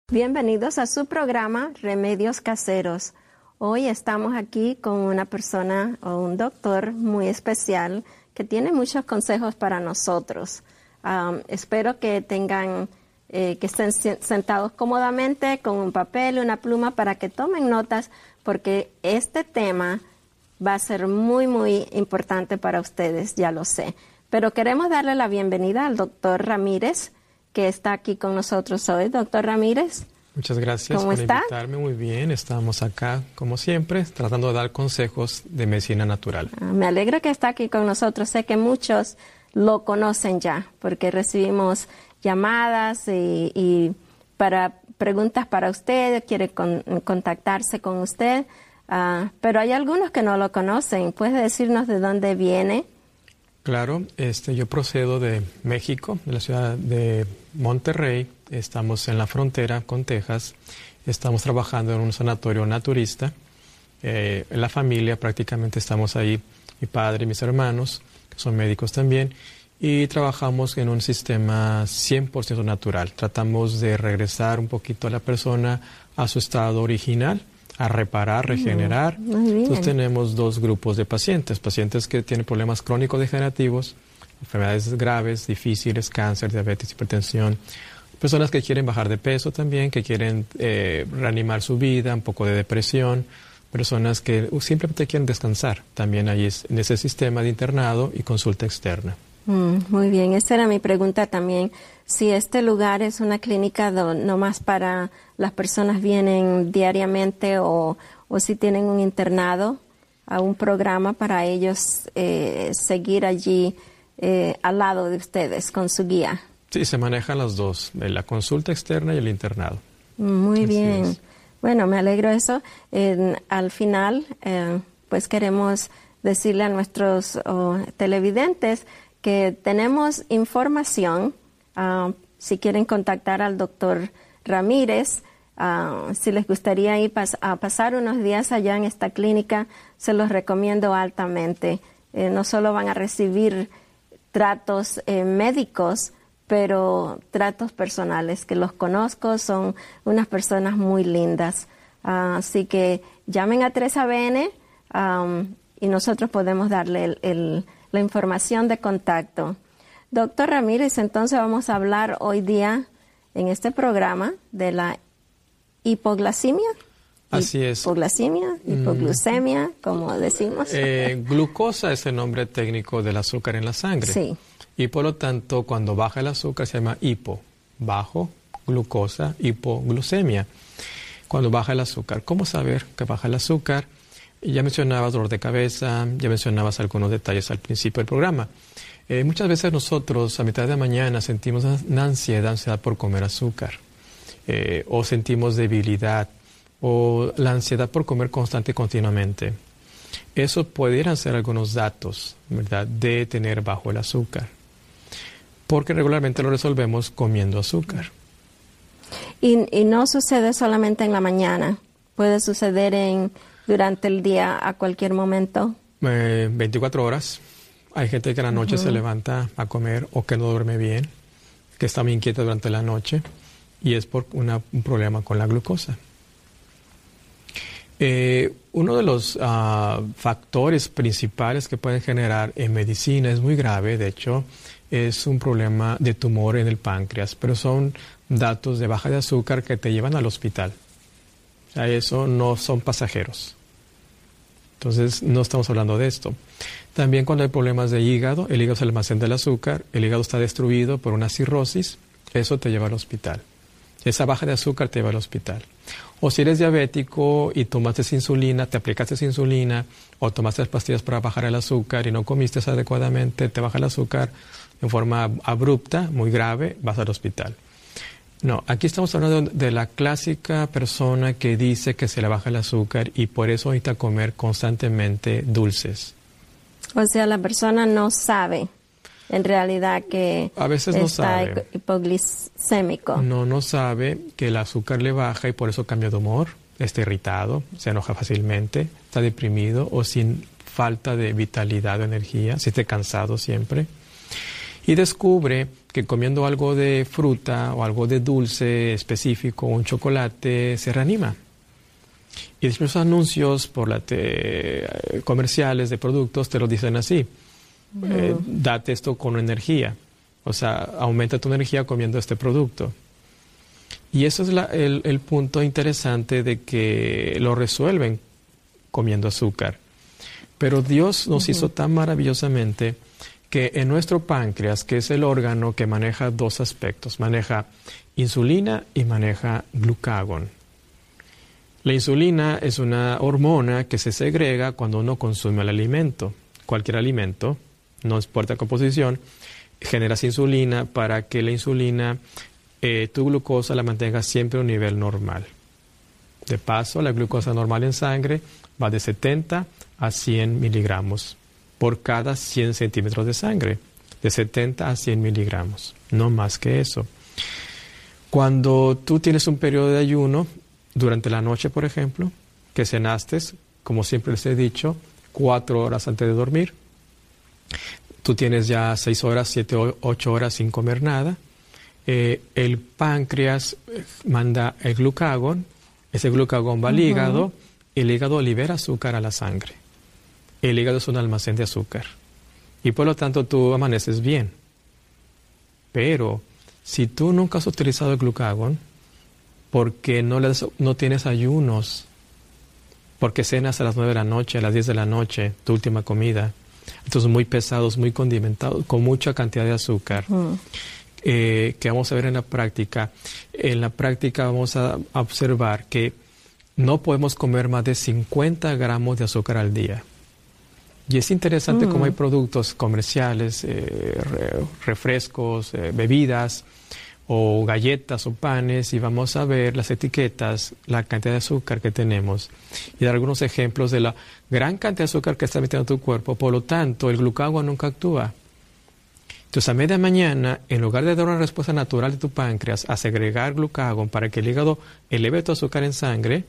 Bienvenidos a su programa Remedios Caseros. Hoy estamos aquí con una persona o un doctor muy especial que tiene muchos consejos para nosotros. Espero que tengan, que estén sentados cómodamente con un papel y una pluma para que tomen notas, porque este tema va a ser muy, muy importante para ustedes, ya lo sé. Pero queremos darle la bienvenida al doctor Ramírez, que está aquí con nosotros hoy. Doctor Ramírez. Muchas gracias por invitarme. Muy bien, estamos acá, como siempre, tratando de dar consejos de medicina natural. Me alegra que está aquí con nosotros. Sé que muchos lo conocen ya, porque recibimos llamadas y para preguntas para usted, quiere contactarse con usted, pero hay algunos que no lo conocen. ¿Puede decirnos de dónde viene? Claro, yo procedo de México, de la ciudad de Monterrey. Estamos en la frontera con Texas. Estamos trabajando en un sanatorio naturista. La familia prácticamente estamos ahí, mi padre y mis hermanos, que son médicos también, y trabajamos en un sistema 100% natural. Tratamos de regresar un poquito a la persona a su estado original, a reparar, regenerar. Entonces tenemos dos grupos de pacientes que tienen problemas crónicos degenerativos, enfermedades graves, difíciles, cáncer, diabetes, hipertensión, personas que quieren bajar de peso también, que quieren reanimar su vida, un poco de depresión, personas que simplemente quieren descansar. También hay en ese sistema de internado y consulta externa. Muy bien, esa era mi pregunta también. Si este lugar es una clínica no más para las personas vienen diariamente o si tienen un internado, a un programa para ellos seguir allí al lado de ustedes con su guía. Sí, se manejan las dos, la consulta externa y el internado. Muy bien. Bueno, me alegro de eso. Al final, pues queremos decirle a nuestros televidentes que tenemos información. Si quieren contactar al doctor Ramírez, si les gustaría ir a pasar unos días allá en esta clínica, se los recomiendo altamente. No solo van a recibir tratos médicos, pero tratos personales, que los conozco, son unas personas muy lindas. Así que llamen a 3ABN y nosotros podemos darle la información de contacto. Doctor Ramírez, entonces vamos a hablar hoy día en este programa de la hipoglucemia. Así es. Hipoglucemia, hipoglucemia, como decimos. Glucosa es el nombre técnico del azúcar en la sangre. Sí. Y por lo tanto, cuando baja el azúcar se llama hipo, bajo, glucosa, hipoglucemia. Cuando baja el azúcar, ¿cómo saber que baja el azúcar? Ya mencionabas dolor de cabeza, ya mencionabas algunos detalles al principio del programa. Muchas veces nosotros a mitad de la mañana sentimos una ansiedad por comer azúcar, o sentimos debilidad, o la ansiedad por comer constante y continuamente. Eso pudieran ser algunos datos, ¿verdad?, de tener bajo el azúcar, porque regularmente lo resolvemos comiendo azúcar. Y no sucede solamente en la mañana, puede suceder durante el día a cualquier momento. 24 horas. Hay gente que en la noche se levanta a comer o que no duerme bien, que está muy inquieta durante la noche, y es por un problema con la glucosa. Uno de los factores principales que pueden generar en medicina es muy grave, de hecho, es un problema de tumor en el páncreas, pero son datos de baja de azúcar que te llevan al hospital. O sea, eso no son pasajeros. Entonces, no estamos hablando de esto. También cuando hay problemas de hígado, el hígado es el almacén del azúcar, el hígado está destruido por una cirrosis, eso te lleva al hospital. Esa baja de azúcar te lleva al hospital. O si eres diabético y tomaste insulina, te aplicaste insulina, o tomaste pastillas para bajar el azúcar y no comiste adecuadamente, te baja el azúcar en forma abrupta, muy grave, vas al hospital. No, aquí estamos hablando de la clásica persona que dice que se le baja el azúcar y por eso necesita comer constantemente dulces. O sea, la persona no sabe en realidad que a veces no sabe. Hipoglicémico. No sabe que el azúcar le baja y por eso cambia de humor, está irritado, se enoja fácilmente, está deprimido o sin falta de vitalidad o energía, si está cansado siempre. Y descubre que comiendo algo de fruta o algo de dulce específico, un chocolate, se reanima. Y después los anuncios comerciales de productos te lo dicen así. Date esto con energía. O sea, aumenta tu energía comiendo este producto. Y eso es el punto interesante de que lo resuelven comiendo azúcar. Pero Dios nos hizo tan maravillosamente que en nuestro páncreas, que es el órgano que maneja dos aspectos, maneja insulina y maneja glucagón. La insulina es una hormona que se segrega cuando uno consume el alimento. Cualquier alimento, no importa la composición, generas insulina para que la insulina, tu glucosa la mantenga siempre a un nivel normal. De paso, la glucosa normal en sangre va de 70 a 100 miligramos por cada 100 centímetros de sangre, de 70 a 100 miligramos, no más que eso. Cuando tú tienes un periodo de ayuno, durante la noche, por ejemplo, que cenaste, como siempre les he dicho, 4 horas antes de dormir, tú tienes ya 6 horas, 7, 8 horas sin comer nada, el páncreas manda el glucagón, ese glucagón va al hígado, el hígado libera azúcar a la sangre. El hígado es un almacén de azúcar y por lo tanto tú amaneces bien. Pero si tú nunca has utilizado el glucagón porque no tienes ayunos, porque cenas a las 9 de la noche, a las 10 de la noche, tu última comida, entonces muy pesados, muy condimentados, con mucha cantidad de azúcar, que vamos a ver en la práctica. En la práctica vamos a observar que no podemos comer más de 50 gramos de azúcar al día. Y es interesante cómo hay productos comerciales, refrescos, bebidas, o galletas o panes, y vamos a ver las etiquetas, la cantidad de azúcar que tenemos, y dar algunos ejemplos de la gran cantidad de azúcar que está metiendo tu cuerpo. Por lo tanto, el glucagón nunca actúa. Entonces, a media mañana, en lugar de dar una respuesta natural de tu páncreas a segregar glucagón para que el hígado eleve tu azúcar en sangre,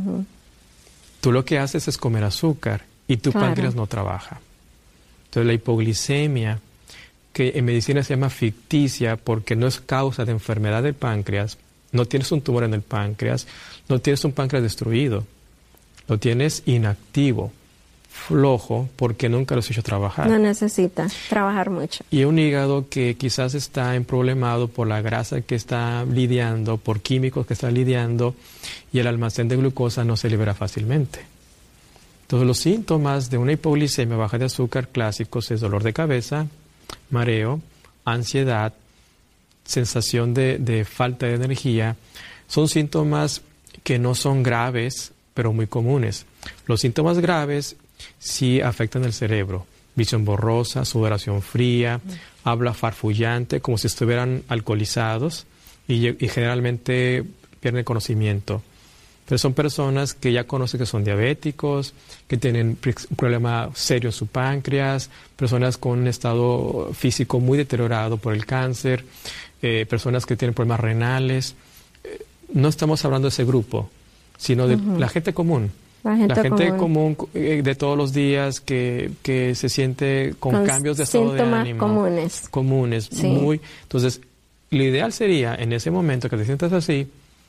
tú lo que haces es comer azúcar y tu páncreas no trabaja. Entonces, la hipoglicemia, que en medicina se llama ficticia porque no es causa de enfermedad del páncreas, no tienes un tumor en el páncreas, no tienes un páncreas destruido, lo tienes inactivo, flojo, porque nunca lo has hecho trabajar. No necesita trabajar mucho. Y un hígado que quizás está emproblemado por la grasa que está lidiando, por químicos que está lidiando, y el almacén de glucosa no se libera fácilmente. Entonces, los síntomas de una hipoglicemia baja de azúcar clásicos es dolor de cabeza, mareo, ansiedad, sensación de falta de energía. Son síntomas que no son graves, pero muy comunes. Los síntomas graves sí afectan el cerebro. Visión borrosa, sudoración fría, habla farfullante, como si estuvieran alcoholizados, y generalmente pierden conocimiento. Pero son personas que ya conocen que son diabéticos, que tienen un problema serio en su páncreas, personas con un estado físico muy deteriorado por el cáncer, personas que tienen problemas renales. No estamos hablando de ese grupo, sino de la gente común. La gente común de todos los días que se siente con cambios de estado de ánimo. Comunes. Sí. Entonces, lo ideal sería, en ese momento que te sientas así,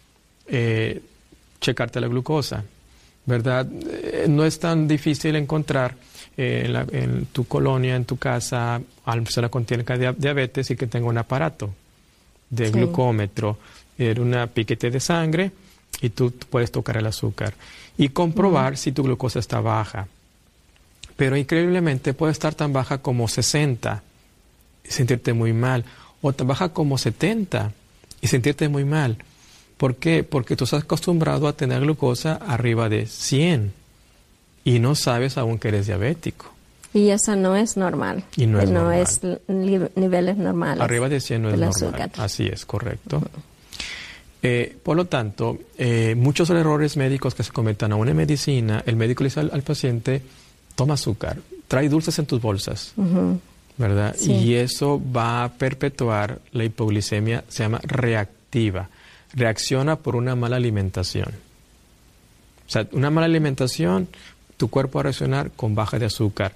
checarte la glucosa, ¿verdad? No es tan difícil encontrar en tu colonia, en tu casa, a la persona que tiene diabetes y que tenga un aparato de glucómetro, una piquete de sangre, y tú puedes tocar el azúcar y comprobar si tu glucosa está baja. Pero increíblemente puede estar tan baja como 60 y sentirte muy mal, o tan baja como 70 y sentirte muy mal. ¿Por qué? Porque tú estás acostumbrado a tener glucosa arriba de 100 y no sabes aún que eres diabético. Y eso no es normal. Y no es normal. Es niveles normales. Arriba de 100 no es normal. Azúcar. Así es, correcto. Por lo tanto, muchos errores médicos que se cometen aún en medicina, el médico le dice al paciente, toma azúcar, trae dulces en tus bolsas, ¿verdad? Sí. Y eso va a perpetuar la hipoglicemia, se llama reactiva. Reacciona por una mala alimentación. O sea, una mala alimentación, tu cuerpo va a reaccionar con baja de azúcar.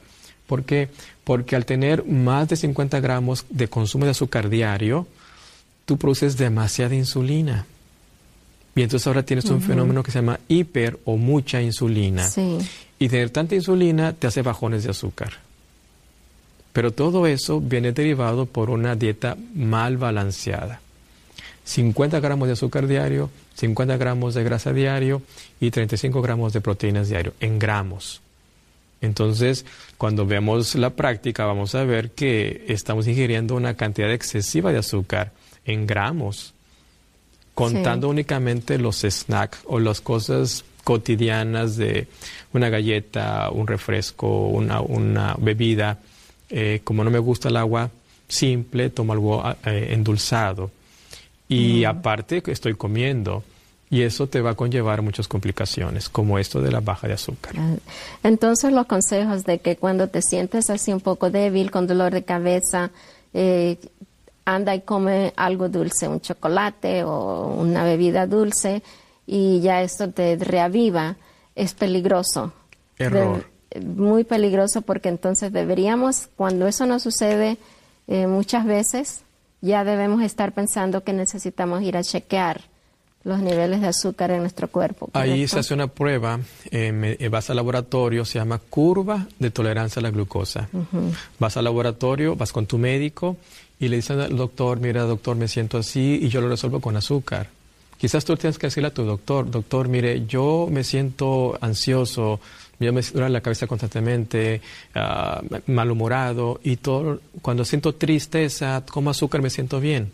¿Por qué? Porque al tener más de 50 gramos de consumo de azúcar diario, tú produces demasiada insulina. Y entonces ahora tienes un fenómeno que se llama hiper o mucha insulina. Sí. Y tener tanta insulina te hace bajones de azúcar. Pero todo eso viene derivado por una dieta mal balanceada. 50 gramos de azúcar diario, 50 gramos de grasa diario y 35 gramos de proteínas diario, en gramos. Entonces, cuando vemos la práctica, vamos a ver que estamos ingiriendo una cantidad excesiva de azúcar en gramos, contando únicamente los snacks o las cosas cotidianas de una galleta, un refresco, una bebida. Como no me gusta el agua simple, tomo algo endulzado. Y aparte estoy comiendo. Y eso te va a conllevar muchas complicaciones, como esto de la baja de azúcar. Entonces, los consejos de que cuando te sientes así un poco débil, con dolor de cabeza, anda y come algo dulce, un chocolate o una bebida dulce, y ya esto te reaviva, es peligroso. Error. Muy peligroso, porque entonces deberíamos, cuando eso nos sucede muchas veces, ya debemos estar pensando que necesitamos ir a chequear los niveles de azúcar en nuestro cuerpo, ¿correcto? Ahí se hace una prueba, vas al laboratorio, se llama curva de tolerancia a la glucosa. Vas al laboratorio, vas con tu médico y le dices al doctor, mira doctor, me siento así, y yo lo resuelvo con azúcar. Quizás tú tienes que decirle a tu doctor, mire, yo me siento ansioso, yo me duele la cabeza constantemente, malhumorado, y todo, cuando siento tristeza, como azúcar, me siento bien.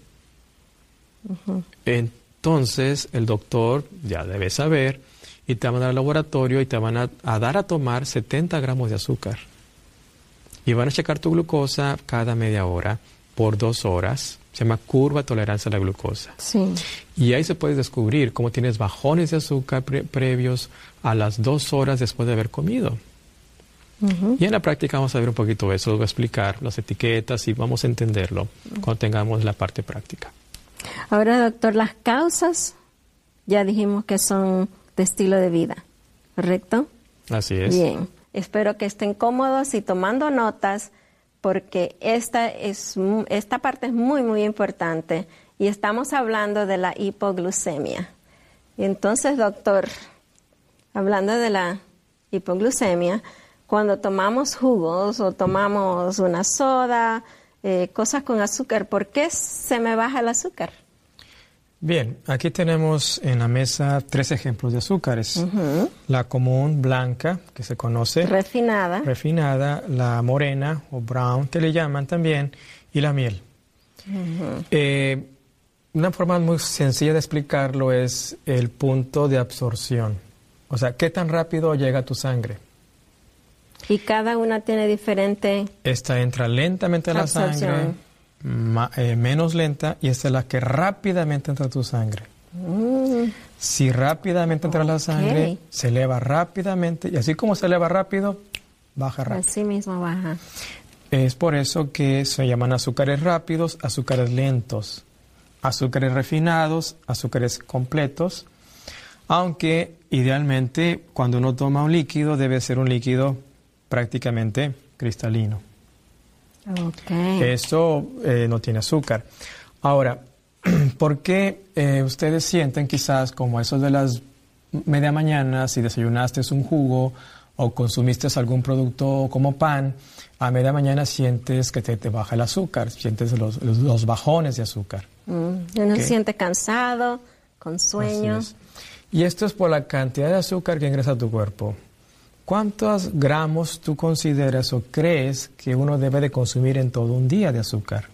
Entonces, el doctor ya debe saber y te van a dar al laboratorio y te van a dar a tomar 70 gramos de azúcar. Y van a checar tu glucosa cada media hora por 2 horas. Se llama curva de tolerancia a la glucosa. Sí. Y ahí se puede descubrir cómo tienes bajones de azúcar previos a las 2 horas después de haber comido. Y en la práctica vamos a ver un poquito eso, voy a explicar las etiquetas y vamos a entenderlo cuando tengamos la parte práctica. Ahora, doctor, las causas ya dijimos que son de estilo de vida, ¿correcto? Así es. Bien, espero que estén cómodos y tomando notas, porque esta parte es muy, muy importante, y estamos hablando de la hipoglucemia. Y entonces, doctor, hablando de la hipoglucemia, cuando tomamos jugos o tomamos una soda, cosas con azúcar, ¿por qué se me baja el azúcar? Bien, aquí tenemos en la mesa 3 ejemplos de azúcares. La común, blanca, que se conoce. Refinada, la morena o brown, que le llaman también, y la miel. Una forma muy sencilla de explicarlo es el punto de absorción. O sea, ¿qué tan rápido llega a tu sangre? Y cada una tiene diferente... Esta entra lentamente a la sangre, menos lenta, y esta es la que rápidamente entra a tu sangre. Si rápidamente entra a la sangre, se eleva rápidamente, y así como se eleva rápido, baja rápido. Así mismo baja. Es por eso que se llaman azúcares rápidos, azúcares lentos, azúcares refinados, azúcares completos, aunque idealmente cuando uno toma un líquido debe ser un líquido prácticamente cristalino. Esto no tiene azúcar. Ahora, ¿por qué ustedes sienten quizás como eso de las media mañana, si desayunaste un jugo o consumiste algún producto como pan, a media mañana sientes que te baja el azúcar, sientes los bajones de azúcar? Uno se siente cansado, con sueño. Y esto es por la cantidad de azúcar que ingresa a tu cuerpo. ¿Cuántos gramos tú consideras o crees que uno debe de consumir en todo un día de azúcar?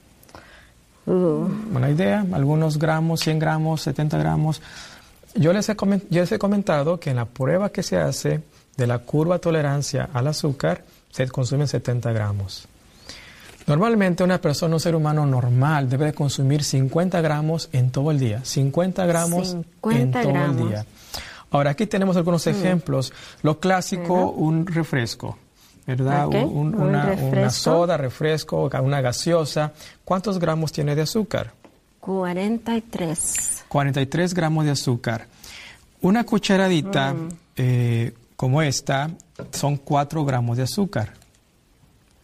Buena idea, algunos gramos, 100 gramos, 70 gramos. Yo les he comentado que en la prueba que se hace de la curva de tolerancia al azúcar, se consumen 70 gramos. Normalmente una persona, un ser humano normal, debe de consumir 50 gramos en todo el día. 50 gramos en todo el día. Ahora, aquí tenemos algunos ejemplos. Lo clásico, un refresco, ¿verdad? Una soda, refresco, una gaseosa. ¿Cuántos gramos tiene de azúcar? 43. 43 gramos de azúcar. Una cucharadita como esta son 4 gramos de azúcar.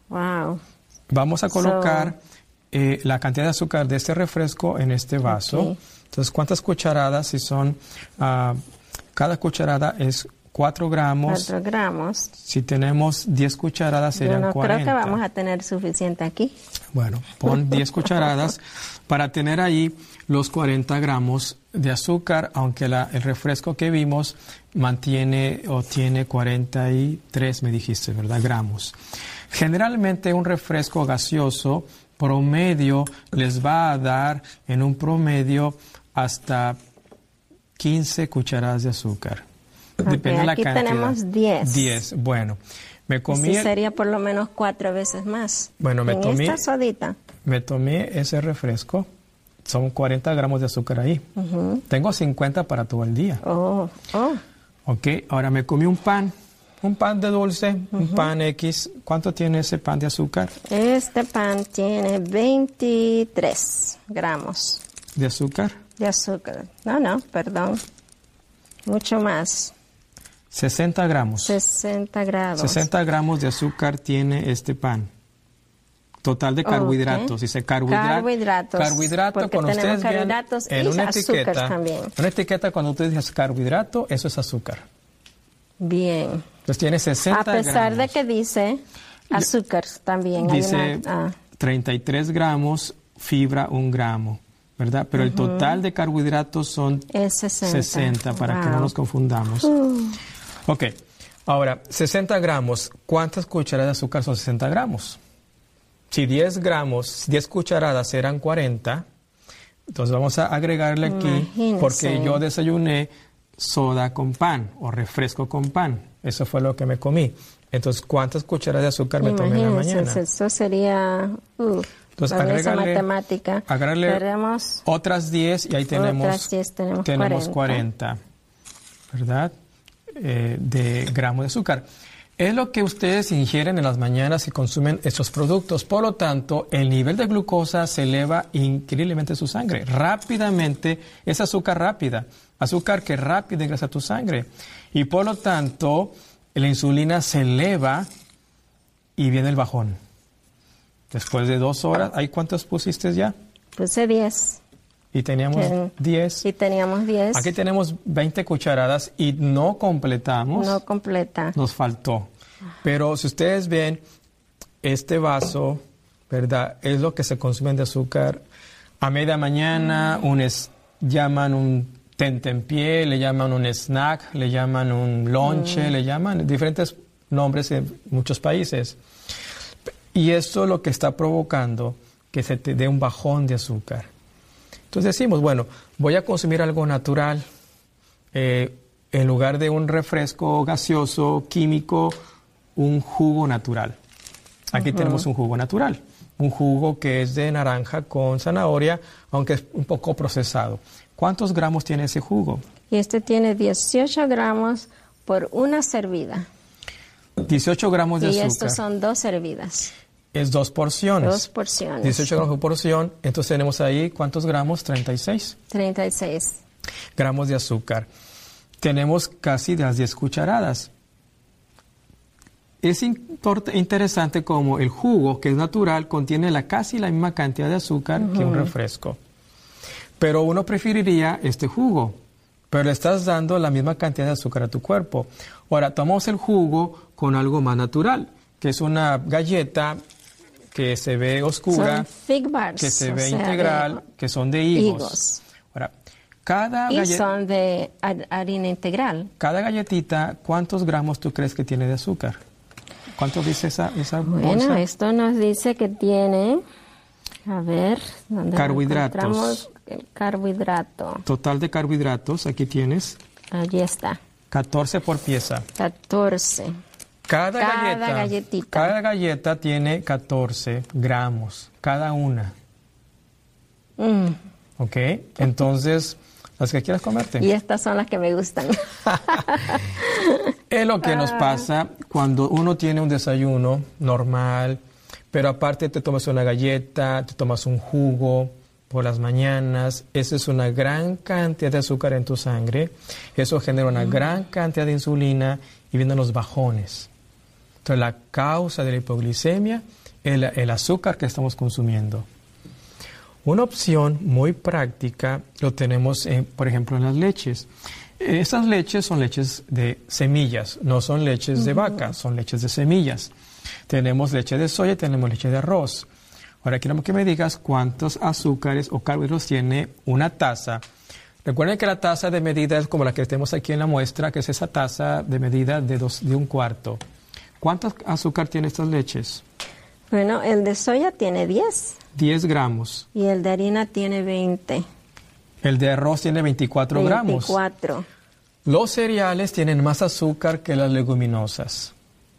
Wow. Vamos a colocar la cantidad de azúcar de este refresco en este vaso. Okay. Entonces, ¿cuántas cucharadas? Si son, cada cucharada es 4 gramos. 4 gramos. Si tenemos 10 cucharadas serían Yo no 40. creo que vamos a tener suficiente aquí. Bueno, pon 10 cucharadas para tener ahí los 40 gramos de azúcar, aunque el refresco que vimos mantiene o tiene 43, me dijiste, ¿verdad? Gramos. Generalmente un refresco gaseoso promedio les va a dar en un promedio hasta 15 cucharadas de azúcar. Okay, Depende de la aquí cantidad. tenemos 10. 10, bueno. Me comí... Sí, sería por lo menos 4 veces más. Bueno, me tomé... esta sodita. Me tomé ese refresco. Son 40 gramos de azúcar ahí. Tengo 50 para todo el día. Oh. Ok, ahora me comí un pan de dulce, un pan X. ¿Cuánto tiene ese pan de azúcar? Este pan tiene 23 gramos ¿De azúcar? de azúcar. No, perdón. Mucho más. 60 gramos. 60 grados. 60 gramos de azúcar tiene este pan. Total de carbohidratos. Okay. Dice carbohidratos. Carbohidrato, porque cuando tenemos ustedes vean carbohidratos en y una azúcar etiqueta, también. una etiqueta cuando tú dices carbohidrato, eso es azúcar. Bien. Entonces tiene 60 gramos. A pesar de que dice azúcar también. Dice 33 gramos, fibra 1 gramo, ¿verdad? Pero el total de carbohidratos son es 60 para que no nos confundamos. Ok, ahora, 60 gramos, ¿cuántas cucharadas de azúcar son 60 gramos? Si 10 cucharadas eran 40, entonces vamos a agregarle aquí, Imagínese. porque yo desayuné soda con pan o refresco con pan. Eso fue lo que me comí. Entonces, ¿cuántas cucharadas de azúcar me tomé en la mañana? Eso sería... Entonces, agregarle tenemos otras 10 y ahí tenemos, otras 10, tenemos 40, ¿verdad? De gramos de azúcar. Es lo que ustedes ingieren en las mañanas y consumen estos productos. Por lo tanto, el nivel de glucosa se eleva increíblemente en su sangre. Rápidamente, es azúcar rápida. Azúcar que rápido ingresa a tu sangre. Y por lo tanto, la insulina se eleva y viene el bajón. Después de 2 horas, ¿hay cuántos pusiste ya? Puse 10. Y teníamos 10. Y teníamos 10. Aquí tenemos 20 cucharadas y no completamos. No completa. Nos faltó. Pero si ustedes ven, este vaso, ¿verdad? Es lo que se consume de azúcar. A media mañana, llaman un tentempié, le llaman un snack, le llaman un lonche, le llaman diferentes nombres en muchos países. Y esto es lo que está provocando que se te dé un bajón de azúcar. Entonces decimos, bueno, voy a consumir algo natural en lugar de un refresco gaseoso, químico, un jugo natural. Aquí tenemos un jugo natural, un jugo que es de naranja con zanahoria, aunque es un poco procesado. ¿Cuántos gramos tiene ese jugo? Y este tiene 18 gramos por una servida. 18 gramos de azúcar. Y estos son 2 servidas. Es 2 porciones. 2 porciones. 18 gramos por porción. Entonces tenemos ahí, ¿cuántos gramos? 36. 36 gramos de azúcar. Tenemos casi las 10 cucharadas. Es interesante como el jugo, que es natural, contiene casi la misma cantidad de azúcar que un refresco. Pero uno preferiría este jugo, pero le estás dando la misma cantidad de azúcar a tu cuerpo. Ahora, tomamos el jugo con algo más natural, que es una galleta que se ve oscura, son fig bars, que se ve integral, que son de higos. Ahora, son de harina integral. Cada galletita, ¿cuántos gramos tú crees que tiene de azúcar? ¿Cuánto dice esa bolsa? Bueno, esto nos dice que tiene, a ver, ¿dónde carbohidratos. Encontramos el carbohidrato. Total de carbohidratos, aquí tienes. Allí está. 14 por pieza. 14. Cada galletita. Cada galleta tiene 14 gramos, cada una. ¿Ok? Entonces, las que quieras comerte. Y estas son las que me gustan. Es lo que nos pasa cuando uno tiene un desayuno normal, pero aparte te tomas una galleta, te tomas un jugo por las mañanas. Esa es una gran cantidad de azúcar en tu sangre. Eso genera una gran cantidad de insulina y vienen los bajones. Entonces, la causa de la hipoglicemia es el azúcar que estamos consumiendo. Una opción muy práctica lo tenemos, por ejemplo, en las leches. Estas leches son leches de semillas, no son leches de vaca, son leches de semillas. Tenemos leche de soya y tenemos leche de arroz. Ahora quiero que me digas cuántos azúcares o carbohidratos tiene una taza. Recuerden que la taza de medida es como la que tenemos aquí en la muestra, que es esa taza de medida de 1/4. ¿Cuánto azúcar tiene estas leches? Bueno, el de soya tiene 10. 10 gramos. Y el de harina tiene 20. El de arroz tiene 24 gramos. 24. Los cereales tienen más azúcar que las leguminosas.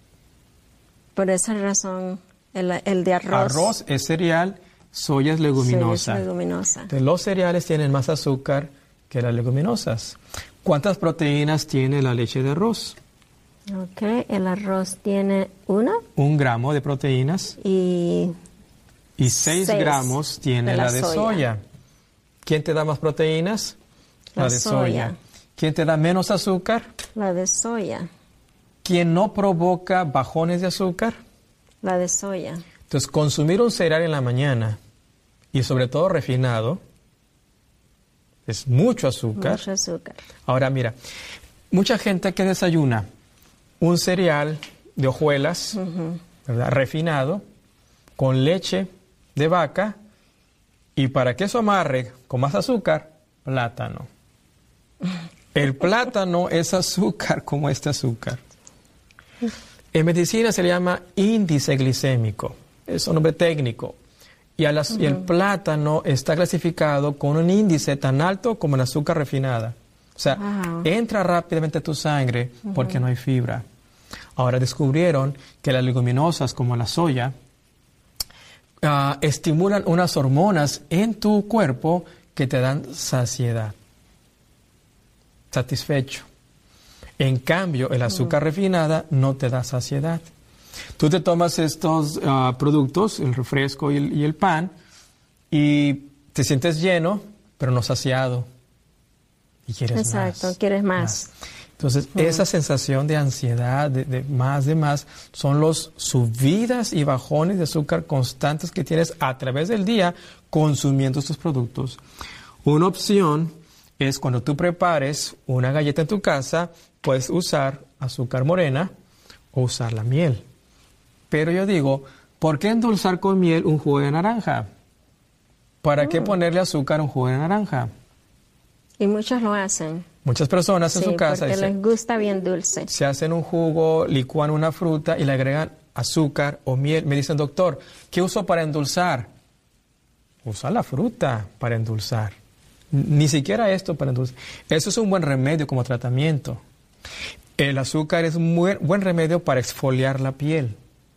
Por esa razón, el de arroz. Arroz es cereal, soya es leguminosa. Sí, es leguminosa. Entonces, los cereales tienen más azúcar que las leguminosas. ¿Cuántas proteínas tiene la leche de arroz? Ok, el arroz tiene 1. 1 gramo de proteínas. Y 6 gramos tiene la de soya. ¿Quién te da más proteínas? La de soya. ¿Quién te da menos azúcar? La de soya. ¿Quién no provoca bajones de azúcar? La de soya. Entonces, consumir un cereal en la mañana, y sobre todo refinado, es mucho azúcar. Mucho azúcar. Ahora, mira, mucha gente que desayuna un cereal de hojuelas, ¿verdad? Refinado, con leche de vaca, y para que eso amarre con más azúcar, plátano. El plátano es azúcar como este azúcar. En medicina se le llama índice glicémico, es un nombre técnico. Y el plátano está clasificado con un índice tan alto como el azúcar refinada. O sea, entra rápidamente a tu sangre porque no hay fibra. Ahora descubrieron que las leguminosas como la soya estimulan unas hormonas en tu cuerpo que te dan saciedad, satisfecho. En cambio, el azúcar refinada no te da saciedad. Tú te tomas estos productos, el refresco y el pan, y te sientes lleno, pero no saciado. Y quieres más. Exacto, quieres más. Entonces, esa sensación de ansiedad, de más, son los subidas y bajones de azúcar constantes que tienes a través del día consumiendo estos productos. Una opción es cuando tú prepares una galleta en tu casa, puedes usar azúcar morena o usar la miel. Pero yo digo, ¿por qué endulzar con miel un jugo de naranja? ¿Para qué ponerle azúcar a un jugo de naranja? Y muchos lo hacen. Muchas personas en su casa porque les gusta bien dulce. Se hacen un jugo, licúan una fruta y le agregan azúcar o miel. Me dicen, doctor, ¿qué uso para endulzar? Usa la fruta para endulzar. Ni siquiera esto para endulzar. Eso es un buen remedio como tratamiento. El azúcar es un buen remedio para exfoliar la piel.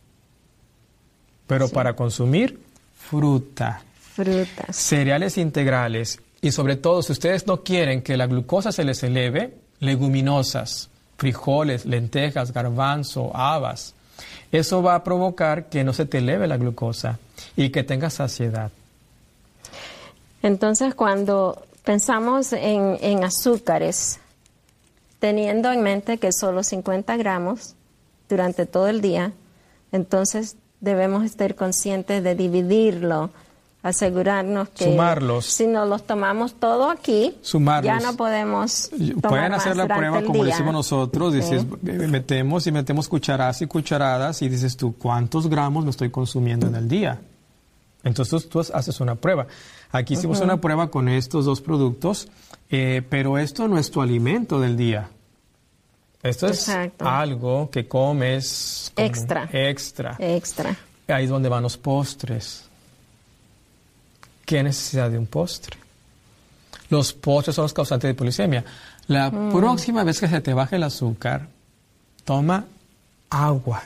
Pero para consumir, fruta. Frutas. Cereales integrales. Y sobre todo, si ustedes no quieren que la glucosa se les eleve, leguminosas, frijoles, lentejas, garbanzo, habas. Eso va a provocar que no se te eleve la glucosa y que tengas saciedad. Entonces, cuando pensamos en azúcares, teniendo en mente que solo 50 gramos durante todo el día, entonces debemos estar conscientes de dividirlo, asegurarnos que sumarlos. Si nos los tomamos todo aquí, sumarlos. Ya no podemos tomar Pueden hacer la prueba como lo hicimos nosotros, dices, metemos cucharadas y cucharadas y dices tú, ¿cuántos gramos me estoy consumiendo en el día? Entonces tú haces una prueba. Aquí hicimos una prueba con estos dos productos, pero esto no es tu alimento del día. Esto es algo que comes extra. Ahí es donde van los postres. ¿Qué necesidad de un postre? Los postres son los causantes de hipoglicemia. La próxima vez que se te baje el azúcar, toma agua.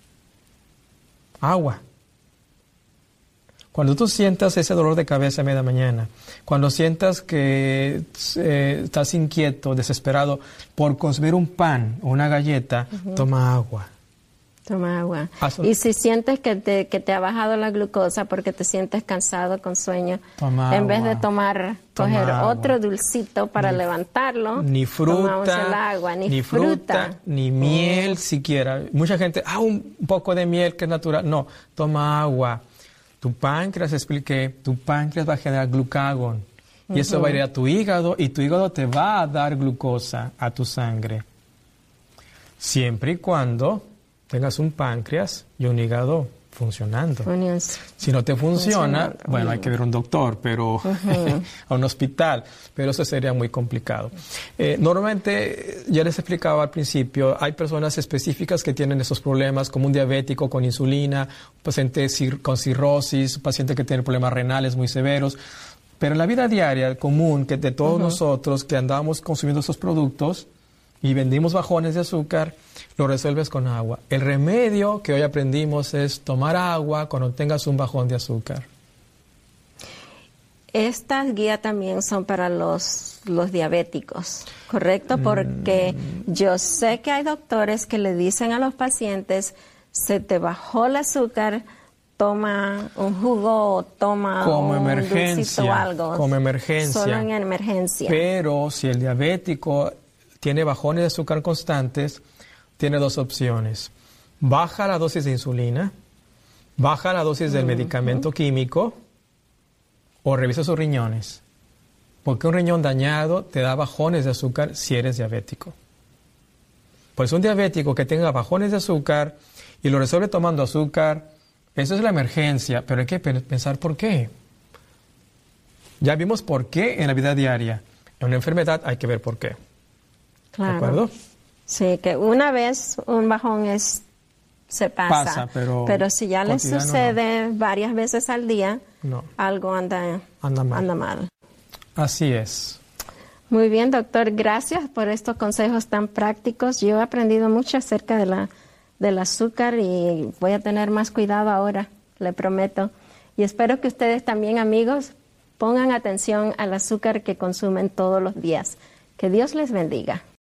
Agua. Cuando tú sientas ese dolor de cabeza a media mañana, cuando sientas que estás inquieto, desesperado por consumir un pan o una galleta, toma agua. Toma agua. Y si sientes que te ha bajado la glucosa porque te sientes cansado, con sueño, en vez de coger otro dulcito para levantarlo, ni tomamos fruta, el agua, ni fruta, ni miel siquiera. Mucha gente, un poco de miel que es natural. No, toma agua. Tu páncreas, expliqué, tu páncreas va a generar glucagón. Y eso va a ir a tu hígado y tu hígado te va a dar glucosa a tu sangre. Siempre y cuando tengas un páncreas y un hígado funcionando. Si no te funciona, bueno, hay que ver a un doctor, pero a un hospital, pero eso sería muy complicado. Normalmente, ya les explicaba al principio, hay personas específicas que tienen esos problemas, como un diabético con insulina, un paciente con cirrosis, un paciente que tiene problemas renales muy severos. Pero en la vida diaria común que de todos nosotros que andamos consumiendo esos productos y vendimos bajones de azúcar, lo resuelves con agua. El remedio que hoy aprendimos es tomar agua cuando tengas un bajón de azúcar. Estas guías también son para los diabéticos, ¿correcto? Porque yo sé que hay doctores que le dicen a los pacientes, se te bajó el azúcar, toma un jugo o toma como un dulcito o algo. Como emergencia. Solo en emergencia. Pero si el diabético tiene bajones de azúcar constantes, tiene dos opciones. Baja la dosis de insulina, baja la dosis del medicamento químico o revisa sus riñones. Porque un riñón dañado te da bajones de azúcar si eres diabético. Por eso un diabético que tenga bajones de azúcar y lo resuelve tomando azúcar, eso es la emergencia, pero hay que pensar por qué. Ya vimos por qué en la vida diaria. En una enfermedad hay que ver por qué. Claro. ¿De acuerdo? Sí, que una vez un bajón se pasa, pero si ya le sucede varias veces al día, algo anda mal. Así es. Muy bien, doctor, gracias por estos consejos tan prácticos. Yo he aprendido mucho acerca del azúcar y voy a tener más cuidado ahora, le prometo. Y espero que ustedes también, amigos, pongan atención al azúcar que consumen todos los días. Que Dios les bendiga.